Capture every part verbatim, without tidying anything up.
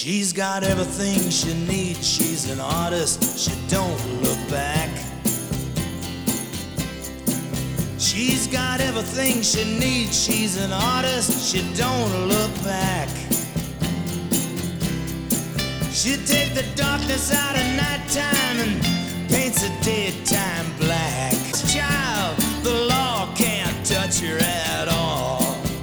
She's got everything she needs. She's an artist, she don't look back. She's got everything she needs. She's an artist, she don't look back. She'll take the darkness out of nighttime and paints the daytime black. Child, the law can't touch her at all.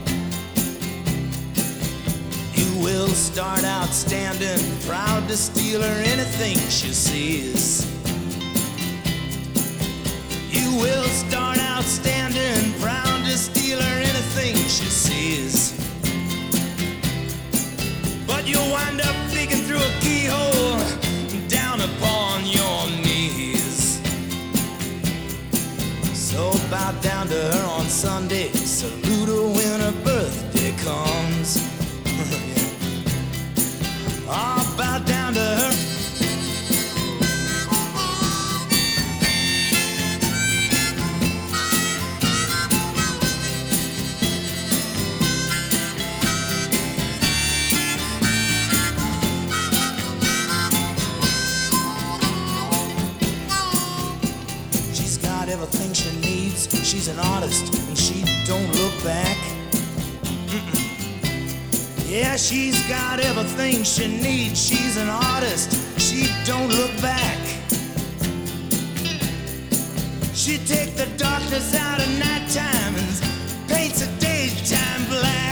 You will start out standing, proud to steal her anything she sees. You will start out standing, proud to steal her anything she sees. But you'll wind up peeking through a keyhole down upon your knees. So bow down to her on Sunday, salute her when her birthday comes. I'll bow down to her. She's got everything she needs. She's an artist and she don't look back. Mm-mm. Yeah, she's got everything she needs. She's an artist, she don't look back. She take the darkness out of nighttime and paints the daytime black.